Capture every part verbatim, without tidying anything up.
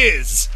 is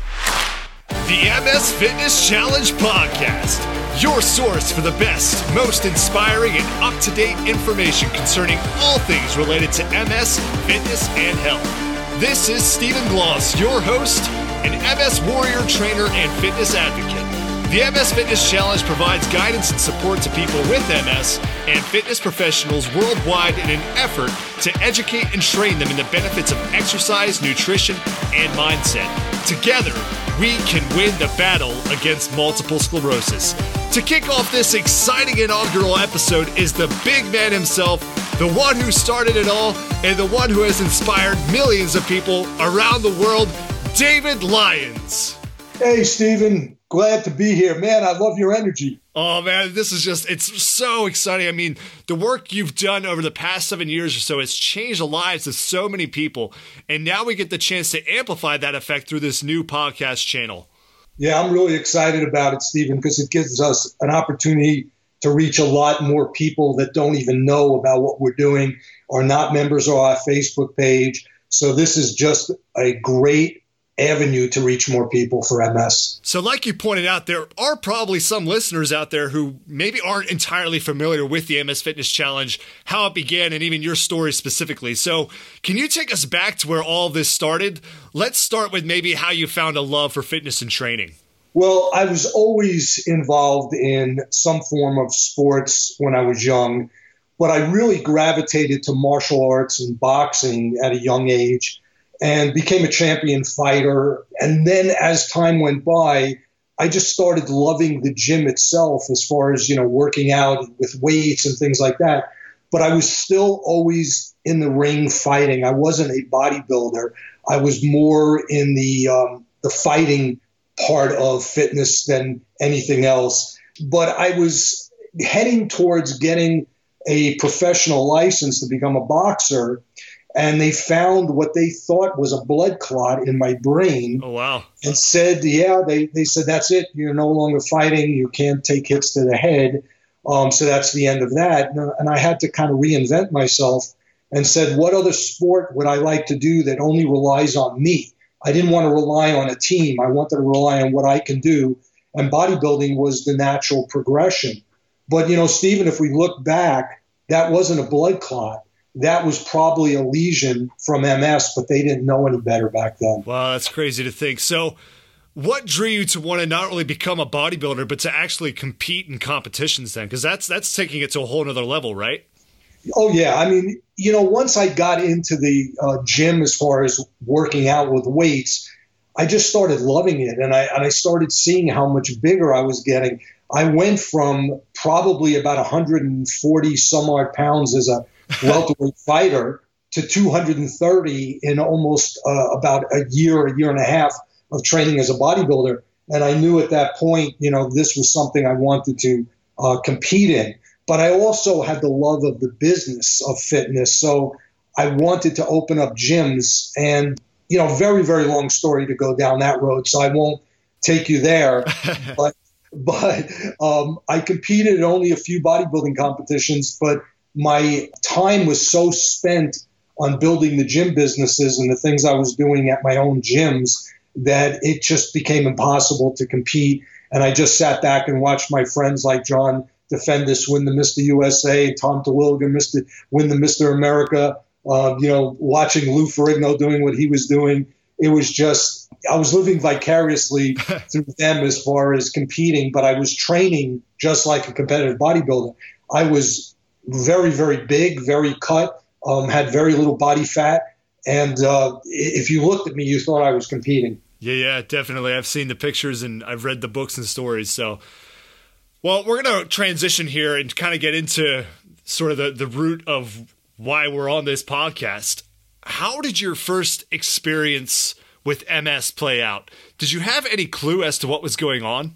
the M S Fitness Challenge Podcast, your source for the best, most inspiring, and up-to-date information concerning all things related to M S, fitness, and health. This is Stephen Gloss, your host, an M S warrior trainer and fitness advocate. The M S Fitness Challenge provides guidance and support to people with M S and fitness professionals worldwide in an effort to educate and train them in the benefits of exercise, nutrition, and mindset. Together, we can win the battle against multiple sclerosis. To kick off this exciting inaugural episode is the big man himself, the one who started it all, and the one who has inspired millions of people around the world, David Lyons. Hey, Stephen. Glad to be here. Man, I love your energy. Oh, man, this is just, it's so exciting. I mean, the work you've done over the past seven years or so has changed the lives of so many people. And now we get the chance to amplify that effect through this new podcast channel. Yeah, I'm really excited about it, Stephen, because it gives us an opportunity to reach a lot more people that don't even know about what we're doing, are not members of our Facebook page. So this is just a great avenue to reach more people for M S. So like you pointed out, there are probably some listeners out there who maybe aren't entirely familiar with the M S Fitness Challenge, how it began, and even your story specifically. So can you take us back to where all this started? Let's start with maybe how you found a love for fitness and training. Well, I was always involved in some form of sports when I was young, but I really gravitated to martial arts and boxing at a young age, and became a champion fighter. And then as time went by, I just started loving the gym itself as far as, you know, working out with weights and things like that. But I was still always in the ring fighting. I wasn't a bodybuilder. I was more in the um, the fighting part of fitness than anything else. But I was heading towards getting a professional license to become a boxer. And they found what they thought was a blood clot in my brain. Oh, wow. And said, yeah, they, they said, that's it. You're no longer fighting. You can't take hits to the head. Um, so that's the end of that. And I had to kind of reinvent myself and said, what other sport would I like to do that only relies on me? I didn't want to rely on a team. I wanted to rely on what I can do. And bodybuilding was the natural progression. But, you know, Stephen, if we look back, that wasn't a blood clot. That was probably a lesion from M S, but they didn't know any better back then. Wow, that's crazy to think. So what drew you to want to not only become a bodybuilder, but to actually compete in competitions then? Because that's that's taking it to a whole nother level, right? Oh, yeah. I mean, you know, once I got into the uh, gym as far as working out with weights, I just started loving it. And I, and I started seeing how much bigger I was getting. I went from probably about one hundred forty some odd pounds as a welterweight fighter to two hundred thirty in almost uh, about a year, a year and a half of training as a bodybuilder. And I knew at that point, you know, this was something I wanted to uh, compete in. But I also had the love of the business of fitness. So I wanted to open up gyms and, you know, very, very long story to go down that road. So I won't take you there. but but um, I competed in only a few bodybuilding competitions, but my time was so spent on building the gym businesses and the things I was doing at my own gyms that it just became impossible to compete. And I just sat back and watched my friends like John Defendis win the Mister U S A, Tom Terwilliger Mister win the Mister America, uh, you know, watching Lou Ferrigno doing what he was doing. It was just, I was living vicariously through them as far as competing, but I was training just like a competitive bodybuilder. I was very, very big, very cut, um, had very little body fat. And uh, if you looked at me, you thought I was competing. Yeah, yeah, definitely. I've seen the pictures and I've read the books and stories. So, well, we're going to transition here and kind of get into sort of the, the root of why we're on this podcast. How did your first experience with M S play out? Did you have any clue as to what was going on?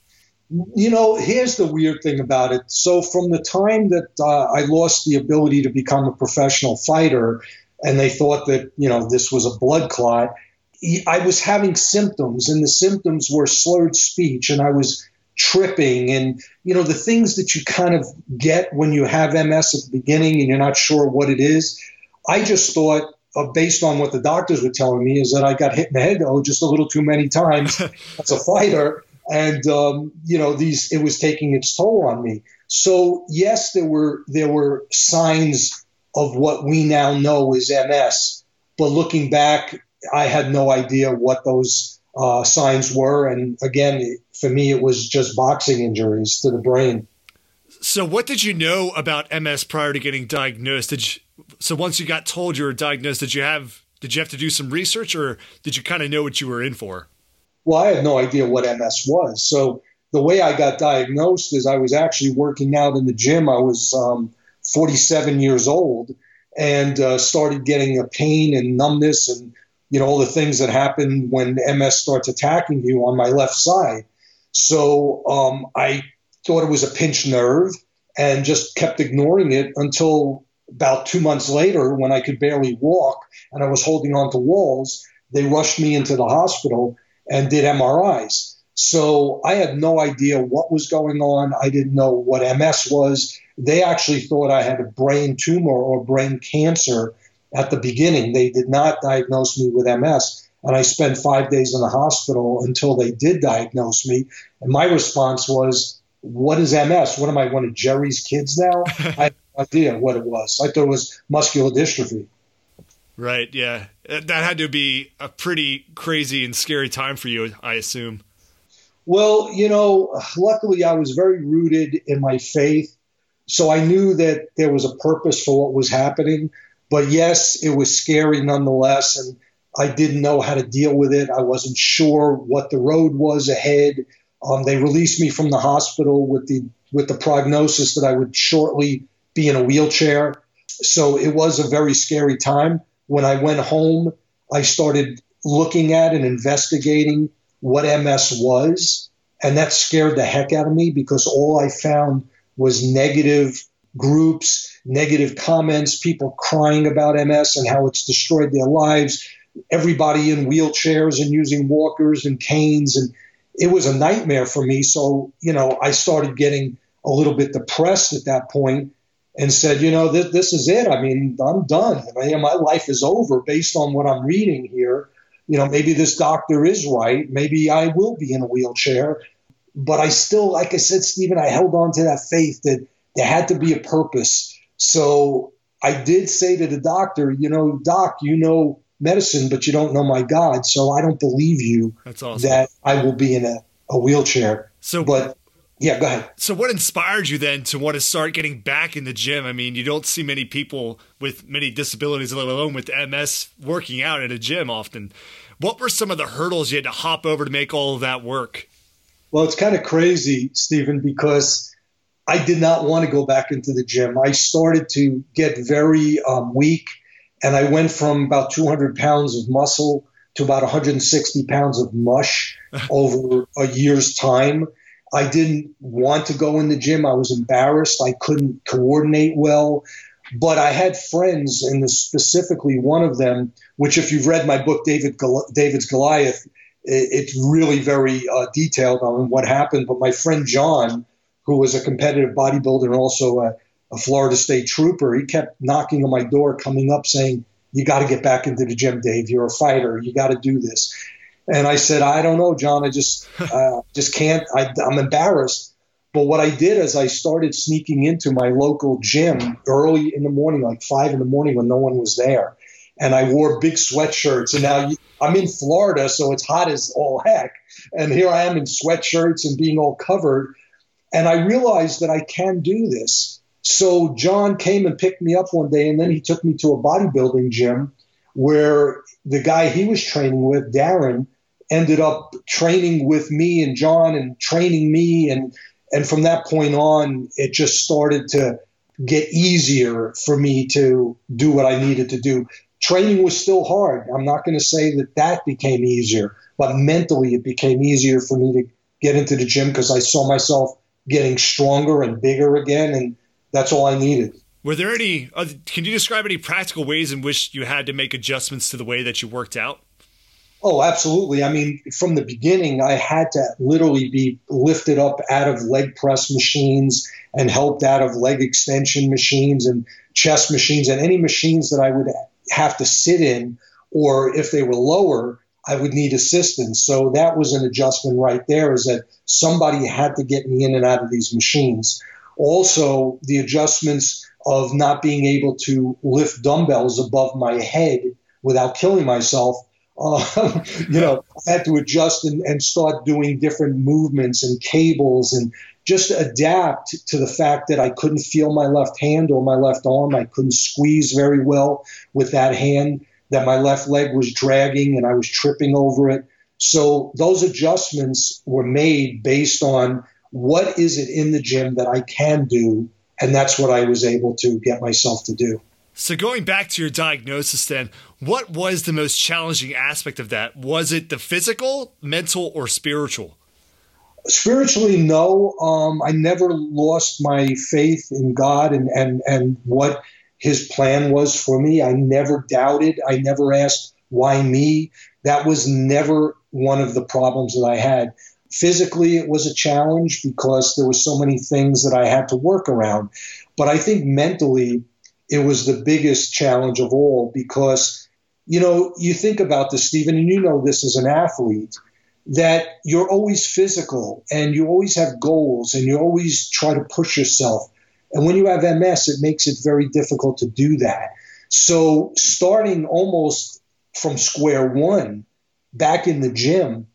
You know, here's the weird thing about it. So from the time that uh, I lost the ability to become a professional fighter, and they thought that, you know, this was a blood clot, I was having symptoms, and the symptoms were slurred speech, and I was tripping, and, you know, the things that you kind of get when you have M S at the beginning and you're not sure what it is. I just thought uh, based on what the doctors were telling me, is that I got hit in the head, though, just a little too many times as a fighter. And, um, you know, these it was taking its toll on me. So, yes, there were there were signs of what we now know is M S. But looking back, I had no idea what those uh, signs were. And again, for me, it was just boxing injuries to the brain. So what did you know about M S prior to getting diagnosed? Did you, so once you got told you were diagnosed, did you have did you have to do some research, or did you kind of know what you were in for? Well, I had no idea what M S was. So the way I got diagnosed is I was actually working out in the gym. I was um, forty-seven years old and uh, started getting a pain and numbness and, you know, all the things that happen when M S starts attacking you on my left side. So um, I thought it was a pinched nerve and just kept ignoring it until about two months later, when I could barely walk and I was holding on to walls. They rushed me into the hospital and did M R Is. So I had no idea what was going on. I didn't know what M S was. They actually thought I had a brain tumor or brain cancer at the beginning. They did not diagnose me with M S. And I spent five days in the hospital until they did diagnose me. And my response was, what is M S? What am I, one of Jerry's kids now? I had no idea what it was. I thought it was muscular dystrophy. Right, yeah. That had to be a pretty crazy and scary time for you, I assume. Well, you know, luckily I was very rooted in my faith. So I knew that there was a purpose for what was happening. But yes, it was scary nonetheless. And I didn't know how to deal with it. I wasn't sure what the road was ahead. Um, they released me from the hospital with the with the prognosis that I would shortly be in a wheelchair. So it was a very scary time. When I went home, I started looking at and investigating what M S was. And that scared the heck out of me because all I found was negative groups, negative comments, people crying about M S and how it's destroyed their lives, everybody in wheelchairs and using walkers and canes. And it was a nightmare for me. So, you know, I started getting a little bit depressed at that point and said, you know, th- this is it. I mean, I'm done. I mean, my life is over based on what I'm reading here. You know, maybe this doctor is right. Maybe I will be in a wheelchair. But I still, like I said, Stephen, I held on to that faith that there had to be a purpose. So I did say to the doctor, you know, doc, you know medicine, but you don't know my God. So I don't believe you. That's awesome. That I will be in a, a wheelchair. So, but yeah, go ahead. So what inspired you then to want to start getting back in the gym? I mean, you don't see many people with many disabilities, let alone with M S, working out at a gym often. What were some of the hurdles you had to hop over to make all of that work? Well, it's kind of crazy, Stephen, because I did not want to go back into the gym. I started to get very um, weak, and I went from about two hundred pounds of muscle to about one hundred sixty pounds of mush over a year's time. I didn't want to go in the gym. I was embarrassed. I couldn't coordinate well. But I had friends, and specifically one of them, which if you've read my book, David Gol- David's Goliath, it's really very uh, detailed on what happened. But my friend John, who was a competitive bodybuilder and also a, a Florida State trooper, he kept knocking on my door, coming up saying, you got to get back into the gym, Dave. You're a fighter. You got to do this. And I said, I don't know, John. I just uh, just can't. I, I'm embarrassed. But what I did is I started sneaking into my local gym early in the morning, like five in the morning when no one was there. And I wore big sweatshirts. And now I'm in Florida, so it's hot as all heck. And here I am in sweatshirts and being all covered. And I realized that I can do this. So John came and picked me up one day, and then he took me to a bodybuilding gym where the guy he was training with, Darren, ended up training with me and John and training me. And, and from that point on, it just started to get easier for me to do what I needed to do. Training was still hard. I'm not going to say that that became easier, but mentally it became easier for me to get into the gym because I saw myself getting stronger and bigger again, and that's all I needed. Were there any, uh, can you describe any practical ways in which you had to make adjustments to the way that you worked out? Oh, absolutely. I mean, from the beginning, I had to literally be lifted up out of leg press machines and helped out of leg extension machines and chest machines and any machines that I would have to sit in, or if they were lower, I would need assistance. So that was an adjustment right there, is that somebody had to get me in and out of these machines. Also, the adjustments of not being able to lift dumbbells above my head without killing myself. Uh, you know, I had to adjust and, and start doing different movements and cables and just adapt to the fact that I couldn't feel my left hand or my left arm. I couldn't squeeze very well with that hand, that my left leg was dragging and I was tripping over it. So those adjustments were made based on what is it in the gym that I can do, and that's what I was able to get myself to do. So going back to your diagnosis then, what was the most challenging aspect of that? Was it the physical, mental, or spiritual? Spiritually, no. Um, I never lost my faith in God and, and, and what his plan was for me. I never doubted. I never asked, why me? That was never one of the problems that I had. Physically, it was a challenge because there were so many things that I had to work around. But I think mentally, it was the biggest challenge of all because, you know, you think about this, Stephen, and you know this as an athlete, that you're always physical and you always have goals and you always try to push yourself. And when you have M S, it makes it very difficult to do that. So starting almost from square one back in the gym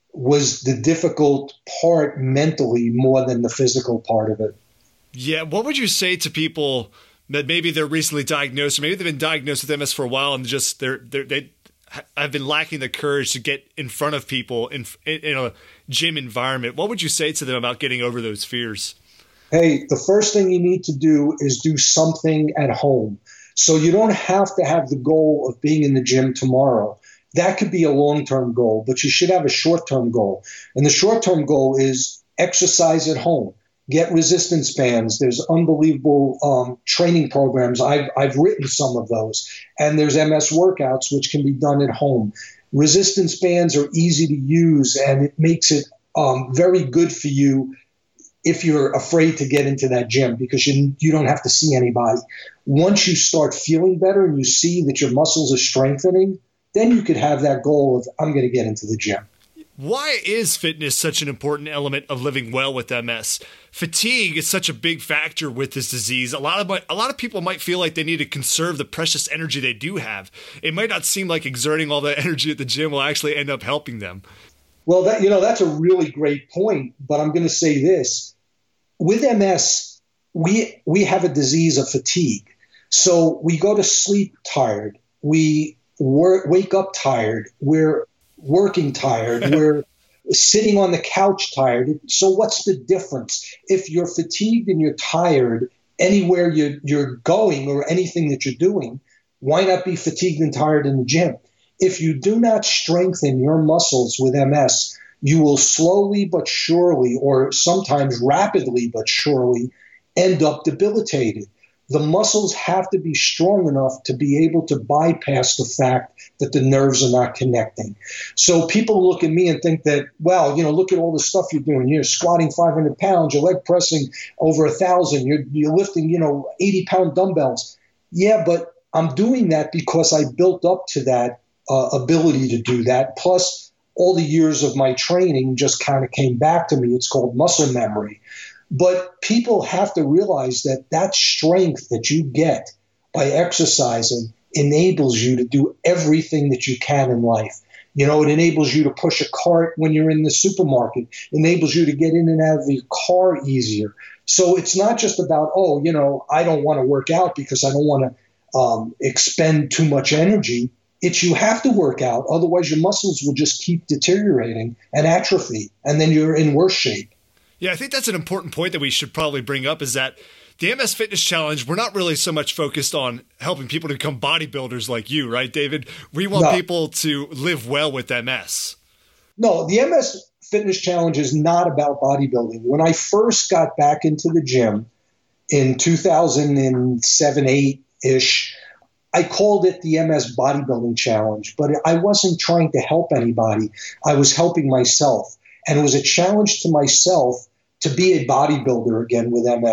was the difficult part mentally more than the physical part of it. Yeah. What would you say to people that maybe they're recently diagnosed, or maybe they've been diagnosed with M S for a while and just they're, they're, they have been lacking the courage to get in front of people in, in a gym environment? What would you say to them about getting over those fears? Hey, the first thing you need to do is do something at home. So you don't have to have the goal of being in the gym tomorrow. That could be a long-term goal, but you should have a short-term goal. And the short-term goal is exercise at home. Get resistance bands. There's unbelievable um, training programs. I've, I've written some of those. And there's M S workouts, which can be done at home. Resistance bands are easy to use, and it makes it um, very good for you if you're afraid to get into that gym because you, you don't have to see anybody. Once you start feeling better and you see that your muscles are strengthening, then you could have that goal of, I'm going to get into the gym. Why is fitness such an important element of living well with M S? Fatigue is such a big factor with this disease. A lot of my, a lot of people might feel like they need to conserve the precious energy they do have. It might not seem like exerting all that energy at the gym will actually end up helping them. Well, that, you know, that's a really great point, but I'm going to say this. With M S, we we have a disease of fatigue. So we go to sleep tired. We work, wake up tired. We're working tired. We're sitting on the couch tired. So what's the difference? If you're fatigued and you're tired anywhere you're, you're going or anything that you're doing, why not be fatigued and tired in the gym? If you do not strengthen your muscles with M S, you will slowly but surely, or sometimes rapidly but surely, end up debilitated. The muscles have to be strong enough to be able to bypass the fact that the nerves are not connecting. So people look at me and think that, well, you know, look at all the stuff you're doing. You're squatting five hundred pounds, you're leg pressing over a thousand, you're, you're lifting, you know, eighty pound dumbbells. Yeah, but I'm doing that because I built up to that uh, ability to do that. Plus, all the years of my training just kind of came back to me. It's called muscle memory. But people have to realize that that strength that you get by exercising enables you to do everything that you can in life. You know, it enables you to push a cart when you're in the supermarket, enables you to get in and out of your car easier. So it's not just about, oh, you know, I don't want to work out because I don't want to um, expend too much energy. It's you have to work out. Otherwise, your muscles will just keep deteriorating and atrophy, and then you're in worse shape. Yeah, I think that's an important point that we should probably bring up is that the M S Fitness Challenge, we're not really so much focused on helping people to become bodybuilders like you, right, David? We want no. people to live well with M S. No, the M S Fitness Challenge is not about bodybuilding. When I first got back into the gym in two thousand seven, eight-ish, I called it the M S Bodybuilding Challenge, but I wasn't trying to help anybody. I was helping myself. And it was a challenge to myself to be a bodybuilder again with M S.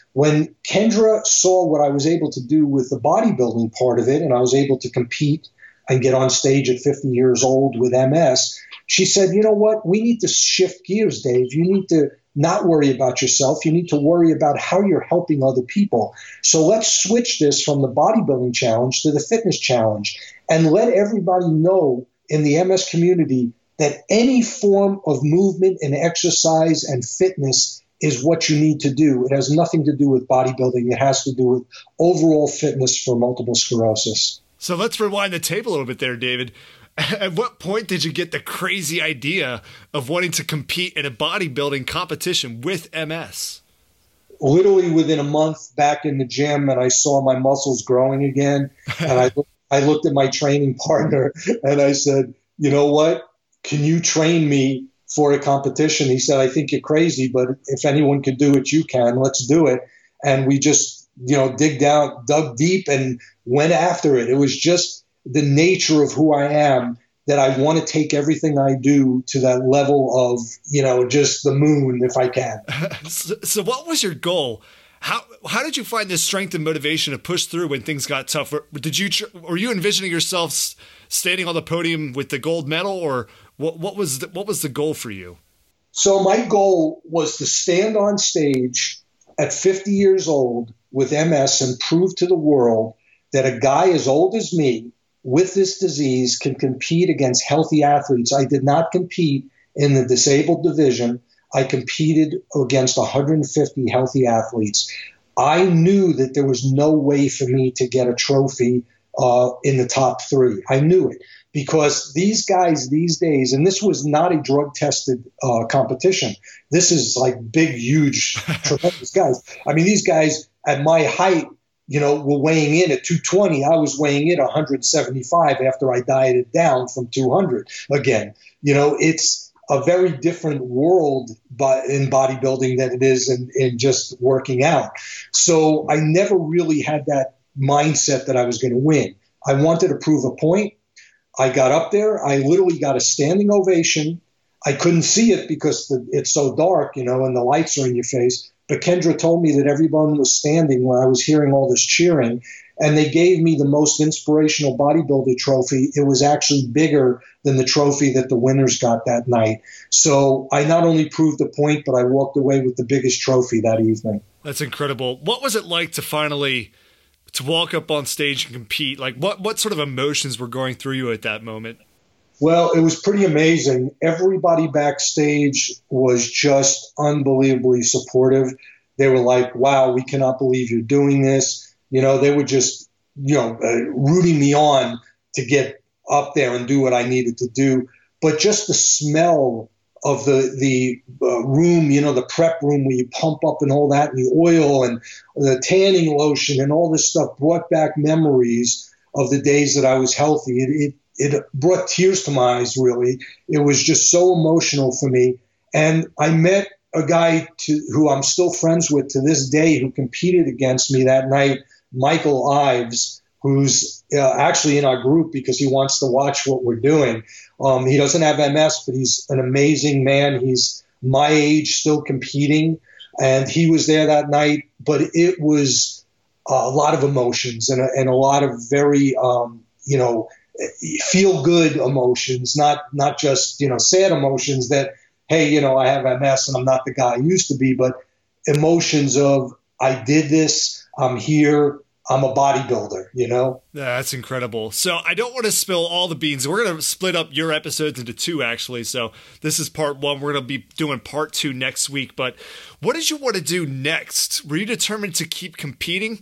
When Kendra saw what I was able to do with the bodybuilding part of it, and I was able to compete and get on stage at fifty years old with M S, she said, you know what, we need to shift gears, Dave. You need to not worry about yourself. You need to worry about how you're helping other people. So let's switch this from the bodybuilding challenge to the fitness challenge and let everybody know in the M S community that any form of movement and exercise and fitness is what you need to do. It has nothing to do with bodybuilding. It has to do with overall fitness for multiple sclerosis. So let's rewind the tape a little bit there, David. At what point did you get the crazy idea of wanting to compete in a bodybuilding competition with M S? Literally within a month back in the gym, and I saw my muscles growing again. And I, I looked at my training partner and I said, you know what? Can you train me for a competition? He said, I think you're crazy, but if anyone could do it, you can. Let's do it. And we just, you know, dig down, dug deep and went after it. It was just the nature of who I am, that I want to take everything I do to that level of, you know, just the moon if I can. so, so what was your goal? How how did you find the strength and motivation to push through when things got tough? Did you were you envisioning yourself standing on the podium with the gold medal, or what what was the, what was the goal for you? So my goal was to stand on stage at fifty years old with M S and prove to the world that a guy as old as me with this disease can compete against healthy athletes. I did not compete in the disabled division. I competed against one hundred fifty healthy athletes. I knew that there was no way for me to get a trophy uh, in the top three. I knew it because these guys these days, and this was not a drug-tested uh, competition. This is like big, huge, tremendous guys. I mean, these guys at my height, you know, were weighing in at two twenty. I was weighing in one hundred seventy-five after I dieted down from two hundred again. You know, it's a very different world in bodybuilding than it is in, in just working out. So I never really had that mindset that I was going to win. I wanted to prove a point. I got up there. I literally got a standing ovation. I couldn't see it because the, it's so dark, you know, and the lights are in your face. But Kendra told me that everyone was standing when I was hearing all this cheering, and they gave me the most inspirational bodybuilder trophy. It was actually bigger than the trophy that the winners got that night. So I not only proved a point, but I walked away with the biggest trophy that evening. That's incredible. What was it like to finally to walk up on stage and compete? Like what, what sort of emotions were going through you at that moment? Well, it was pretty amazing. Everybody backstage was just unbelievably supportive. They were like, wow, we cannot believe you're doing this. You know, they were just, you know, uh, rooting me on to get up there and do what I needed to do. But just the smell of the the uh, room, you know, the prep room where you pump up and all that, and the oil and the tanning lotion and all this stuff brought back memories of the days that I was healthy. It, it, it brought tears to my eyes, really. It was just so emotional for me. And I met a guy to, who I'm still friends with to this day who competed against me that night, Michael Ives, who's uh, actually in our group because he wants to watch what we're doing. Um, he doesn't have M S, but he's an amazing man. He's my age, still competing, and he was there that night. But it was a lot of emotions and a, and a lot of very, um, you know, feel-good emotions, not not just, you know, sad emotions that, hey, you know, I have M S and I'm not the guy I used to be, but emotions of I did this, I'm here, I'm a bodybuilder, you know? Yeah, that's incredible. So I don't want to spill all the beans. We're going to split up your episodes into two, actually. So this is part one. We're going to be doing part two next week. But what did you want to do next? Were you determined to keep competing?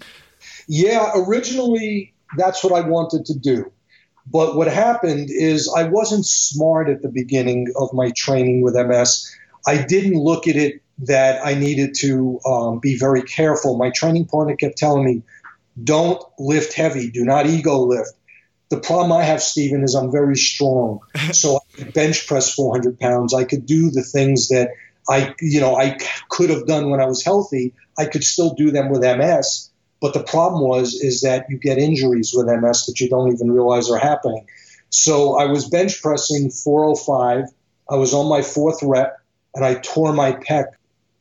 Yeah, originally that's what I wanted to do. But what happened is I wasn't smart at the beginning of my training with M S. I didn't look at it that I needed to um, be very careful. My training partner kept telling me, don't lift heavy. Do not ego lift. The problem I have, Stephen, is I'm very strong. So I could bench press four hundred pounds. I could do the things that I, you know, I could have done when I was healthy. I could still do them with M S. But the problem was, is that you get injuries with M S that you don't even realize are happening. So I was bench pressing four oh five. I was on my fourth rep, and I tore my pec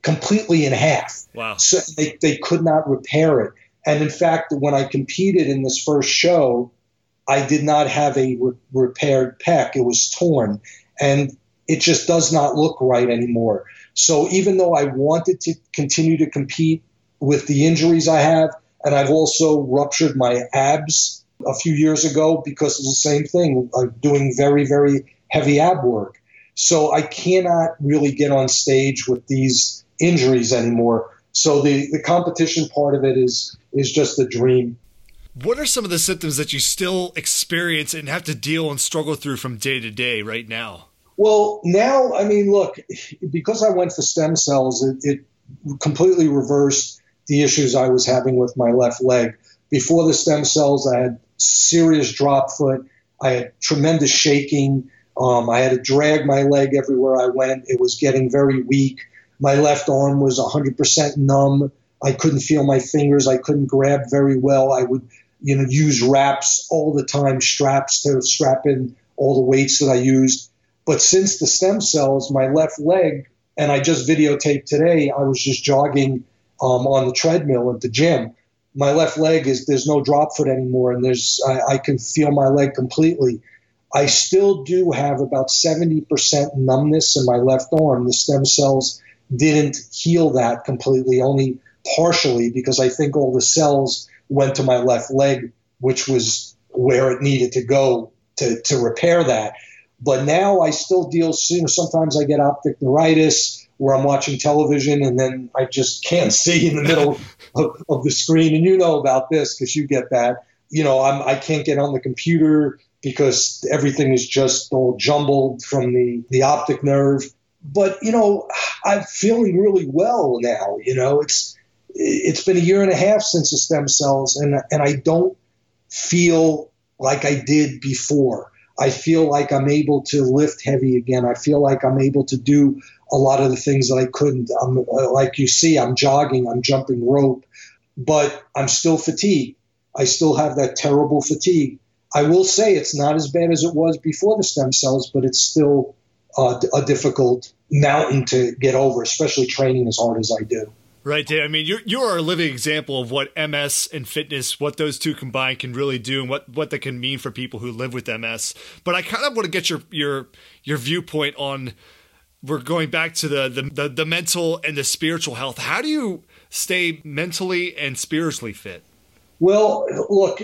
completely in half. Wow. So they, they could not repair it. And in fact, when I competed in this first show, I did not have a re- repaired pec. It was torn. And it just does not look right anymore. So even though I wanted to continue to compete with the injuries I have, and I've also ruptured my abs a few years ago because of the same thing, I'm doing very, very heavy ab work. So I cannot really get on stage with these injuries anymore. So the, the competition part of it is is just a dream. What are some of the symptoms that you still experience and have to deal and struggle through from day to day right now? Well, now, I mean, look, because I went for stem cells, it, it completely reversed the issues I was having with my left leg. Before the stem cells, I had serious drop foot. I had tremendous shaking. Um, I had to drag my leg everywhere I went. It was getting very weak. My left arm was one hundred percent numb. I couldn't feel my fingers. I couldn't grab very well. I would, you know, use wraps all the time, straps to strap in all the weights that I used. But since the stem cells, my left leg, and I just videotaped today, I was just jogging um, on the treadmill at the gym. My left leg is, there's no drop foot anymore, and there's I, I can feel my leg completely. I still do have about seventy percent numbness in my left arm. The stem cells didn't heal that completely, only partially, because I think all the cells went to my left leg, which was where it needed to go to, to repair that. But now I still deal, you know, sometimes I get optic neuritis where I'm watching television and then I just can't see in the middle of, of the screen. And you know about this because you get that. You know, I'm, I can't get on the computer because everything is just all jumbled from the, the optic nerve. But, you know, I'm feeling really well now. You know, it's it's been a year and a half since the stem cells, and and I don't feel like I did before. I feel like I'm able to lift heavy again. I feel like I'm able to do a lot of the things that I couldn't. I'm, like you see, I'm jogging, I'm jumping rope, but I'm still fatigued. I still have that terrible fatigue. I will say it's not as bad as it was before the stem cells, but it's still uh, a difficult mountain to get over, especially training as hard as I do. Right, Dave. I mean, you're you are a living example of what M S and fitness, what those two combined can really do, and what, what that can mean for people who live with M S. But I kind of want to get your your your viewpoint on. We're going back to the, the the the mental and the spiritual health. How do you stay mentally and spiritually fit? Well, look,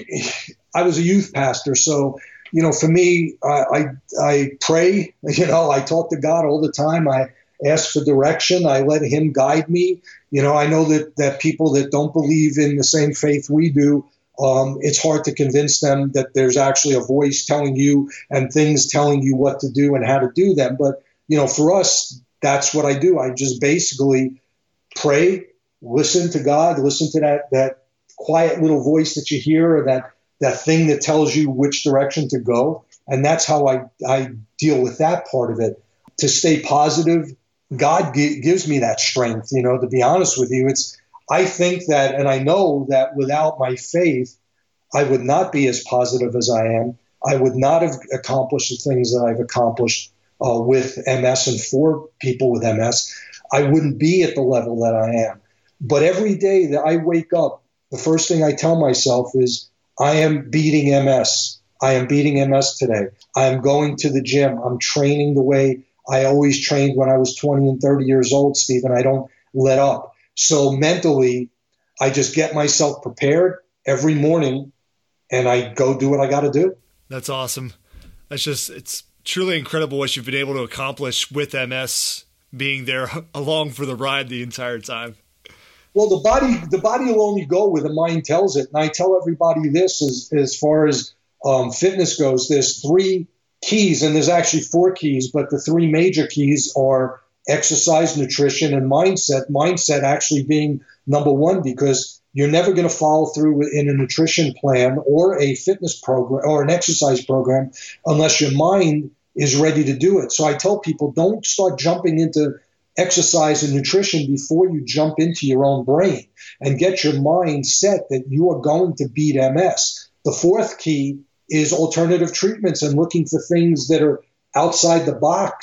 I was a youth pastor, so you know, for me, I I, I pray. You know, I talk to God all the time. I ask for direction. I let him guide me. You know, I know that, that people that don't believe in the same faith we do, um, it's hard to convince them that there's actually a voice telling you and things telling you what to do and how to do them. But, you know, for us, that's what I do. I just basically pray, listen to God, listen to that, that quiet little voice that you hear, or that, that thing that tells you which direction to go. And that's how I, I deal with that part of it. To stay positive, God g- gives me that strength, you know, to be honest with you. It's, I think that, and I know that without my faith, I would not be as positive as I am. I would not have accomplished the things that I've accomplished uh, with M S and for people with M S. I wouldn't be at the level that I am. But every day that I wake up, the first thing I tell myself is, I am beating M S. I am beating M S today. I am going to the gym. I'm training the way I always trained when I was twenty and thirty years old, Stephen. I don't let up. So mentally, I just get myself prepared every morning and I go do what I got to do. That's awesome. That's just, it's truly incredible what you've been able to accomplish with M S, being there along for the ride the entire time. Well, the body, the body will only go where the mind tells it. And I tell everybody this as, as far as um, fitness goes, there's three keys, and there's actually four keys, but the three major keys are exercise, nutrition, and mindset. Mindset actually being number one, because you're never going to follow through in a nutrition plan or a fitness program or an exercise program unless your mind is ready to do it. So I tell people, don't start jumping into exercise and nutrition before you jump into your own brain, and get your mind set that you are going to beat M S. The fourth key is alternative treatments and looking for things that are outside the box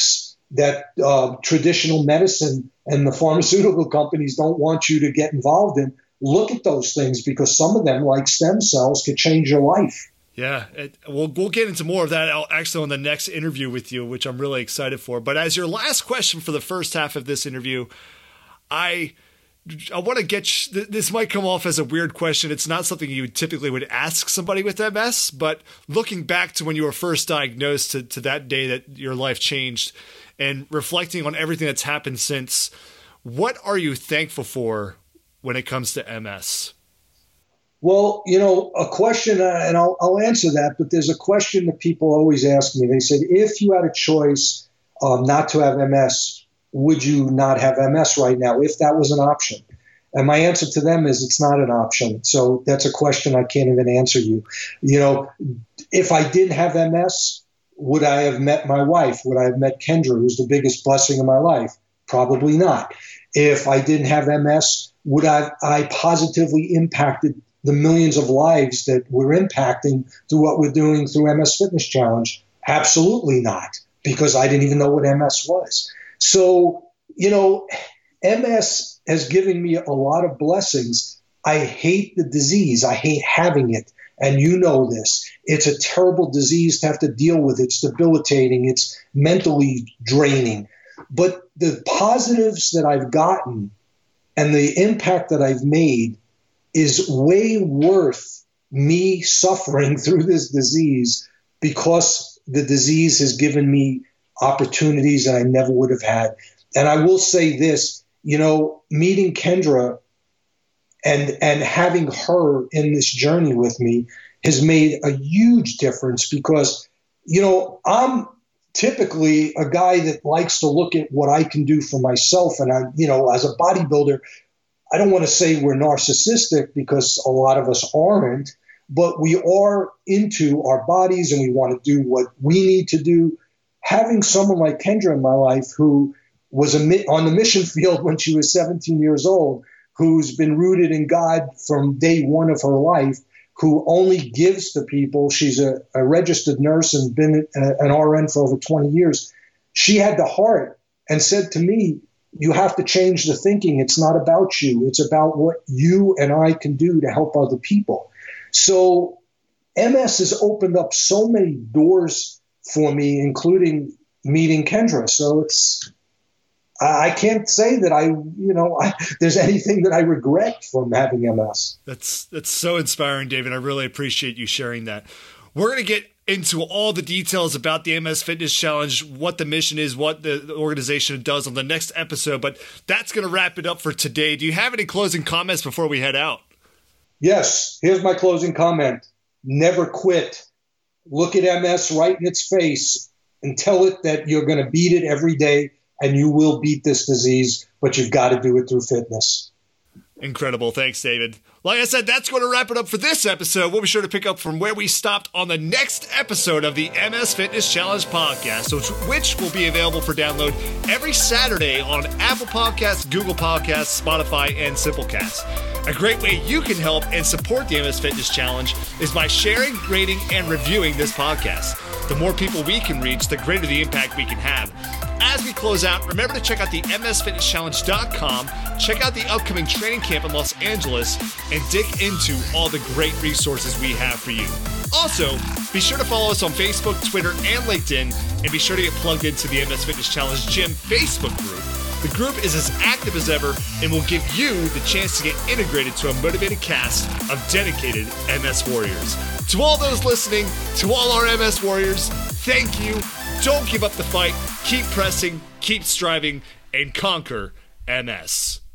that uh, traditional medicine and the pharmaceutical companies don't want you to get involved in, look at those things, because some of them, like stem cells, could change your life. Yeah, it, we'll we'll get into more of that actually on the next interview with you, which I'm really excited for. But as your last question for the first half of this interview, I I want to get – this might come off as a weird question. It's not something you typically would ask somebody with M S, but looking back to when you were first diagnosed to, to that day that your life changed and reflecting on everything that's happened since, what are you thankful for when it comes to M S? Well, you know, a question, uh, and I'll, I'll answer that, but there's a question that people always ask me. They said, if you had a choice um, not to have M S, would you not have M S right now, if that was an option? And my answer to them is it's not an option. So that's a question I can't even answer you. You know, if I didn't have M S, would I have met my wife? Would I have met Kendra, who's the biggest blessing in my life? Probably not. If I didn't have M S, would I, I positively impacted the millions of lives that we're impacting through what we're doing through M S Fitness Challenge? Absolutely not, because I didn't even know what M S was. So, you know, M S has given me a lot of blessings. I hate the disease. I hate having it. And you know this. It's a terrible disease to have to deal with. It's debilitating. It's mentally draining. But the positives that I've gotten and the impact that I've made is way worth me suffering through this disease, because the disease has given me opportunities that I never would have had. And I will say this, you know, meeting Kendra and and having her in this journey with me has made a huge difference, because, you know, I'm typically a guy that likes to look at what I can do for myself. And I, you know, as a bodybuilder, I don't want to say we're narcissistic, because a lot of us aren't, but we are into our bodies and we want to do what we need to do. Having someone like Kendra in my life, who was a, on the mission field when she was seventeen years old, who's been rooted in God from day one of her life, who only gives to people. She's a, a registered nurse and been a, an R N for over twenty years. She had the heart and said to me, you have to change the thinking. It's not about you. It's about what you and I can do to help other people. So M S has opened up so many doors for me, including meeting Kendra. So it's, I can't say that I, you know, I, there's anything that I regret from having M S. That's, that's so inspiring, David. I really appreciate you sharing that. We're going to get into all the details about the M S Fitness Challenge, what the mission is, what the organization does on the next episode, but that's going to wrap it up for today. Do you have any closing comments before we head out? Yes. Here's my closing comment. Never quit. Look at M S right in its face and tell it that you're going to beat it every day, and you will beat this disease, but you've got to do it through fitness. Incredible. Thanks, David. Like I said, that's going to wrap it up for this episode. We'll be sure to pick up from where we stopped on the next episode of the M S Fitness Challenge podcast, which will be available for download every Saturday on Apple Podcasts, Google Podcasts, Spotify, and Simplecast. A great way you can help and support the M S Fitness Challenge is by sharing, rating, and reviewing this podcast. The more people we can reach, the greater the impact we can have. As we close out, remember to check out the M S Fitness Challenge dot com, check out the upcoming training camp in Los Angeles, and dig into all the great resources we have for you. Also, be sure to follow us on Facebook, Twitter, and LinkedIn, and be sure to get plugged into the M S Fitness Challenge Gym Facebook group. The group is as active as ever and will give you the chance to get integrated to a motivated cast of dedicated M S warriors. To all those listening, to all our M S warriors, thank you. Don't give up the fight. Keep pressing, keep striving, and conquer M S.